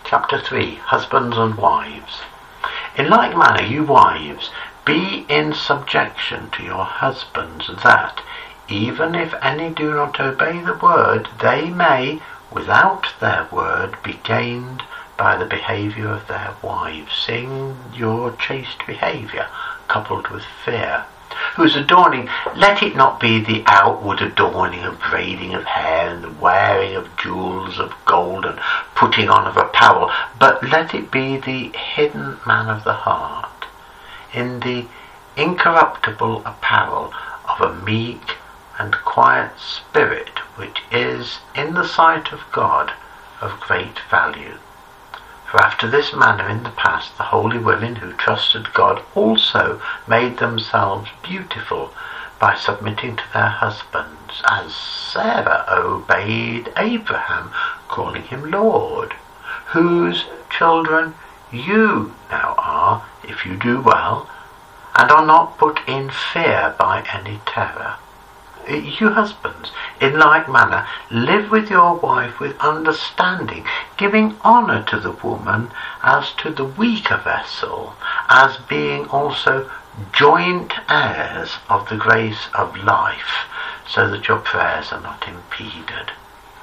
Chapter 3. Husbands and Wives. In like manner, you wives, be in subjection to your husbands, that, even if any do not obey the word, they may, without their word, be gained by the behaviour of their wives, seeing your chaste behaviour, coupled with fear, whose adorning, let it not be the outward adorning of braiding of hair and the wearing of jewels of gold and putting on of apparel, but let it be the hidden man of the heart, in the incorruptible apparel of a meek and quiet spirit, which is, in the sight of God, of great value. For after this manner in the past the holy women who trusted God also made themselves beautiful by submitting to their husbands, as Sarah obeyed Abraham, calling him Lord, whose children you now are, if you do well, and are not put in fear by any terror. You husbands, in like manner, live with your wife with understanding, giving honour to the woman as to the weaker vessel, as being also joint heirs of the grace of life, so that your prayers are not impeded.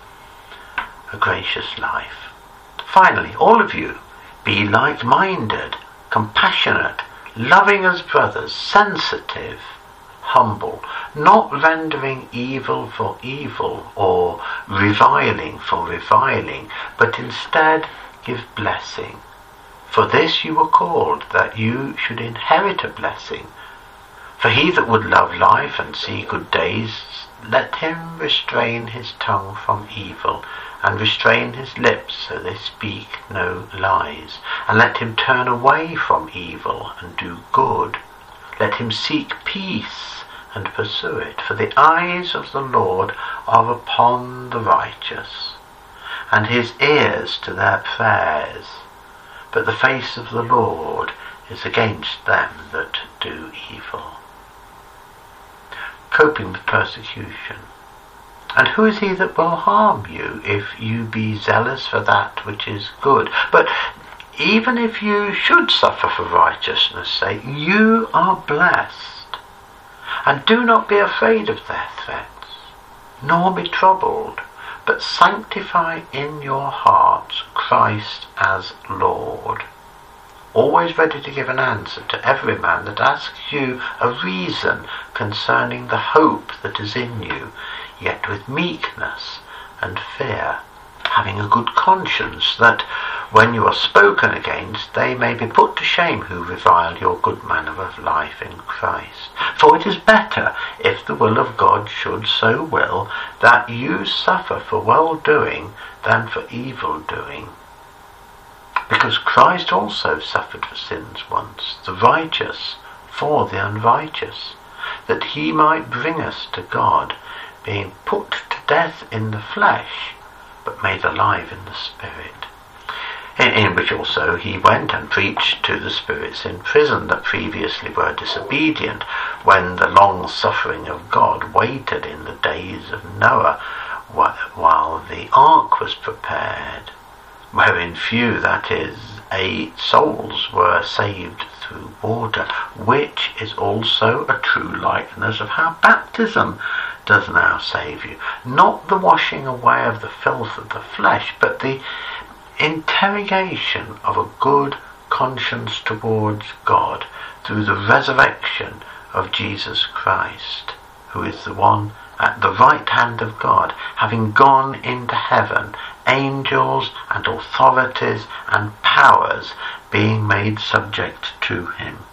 A gracious life. Finally, all of you, be like-minded, compassionate, loving as brothers, sensitive, humble, not rendering evil for evil or reviling for reviling, but instead give blessing. For this you were called, that you should inherit a blessing. For he that would love life and see good days, let him restrain his tongue from evil, and restrain his lips so they speak no lies. And let him turn away from evil and do good. Let him seek peace and pursue it, for the eyes of the Lord are upon the righteous, and his ears to their prayers, but the face of the Lord is against them that do evil. Coping with persecution. And who is he that will harm you, if you be zealous for that which is good? But even if you should suffer for righteousness' sake, you are blessed. And do not be afraid of their threats, nor be troubled, but sanctify in your hearts Christ as Lord, always ready to give an answer to every man that asks you a reason concerning the hope that is in you, yet with meekness and fear, having a good conscience, that when you are spoken against, they may be put to shame who revile your good manner of life in Christ. For it is better, if the will of God should so will, that you suffer for well-doing than for evil-doing. Because Christ also suffered for sins once, the righteous for the unrighteous, that he might bring us to God, being put to death in the flesh, but made alive in the Spirit. In which also he went and preached to the spirits in prison that previously were disobedient, when the long suffering of God waited in the days of Noah, while the ark was prepared, wherein few, that is, 8 souls, were saved through water, which is also a true likeness of how baptism does now save you, not the washing away of the filth of the flesh, but the interrogation of a good conscience towards God through the resurrection of Jesus Christ, who is the one at the right hand of God, having gone into heaven, angels and authorities and powers being made subject to him.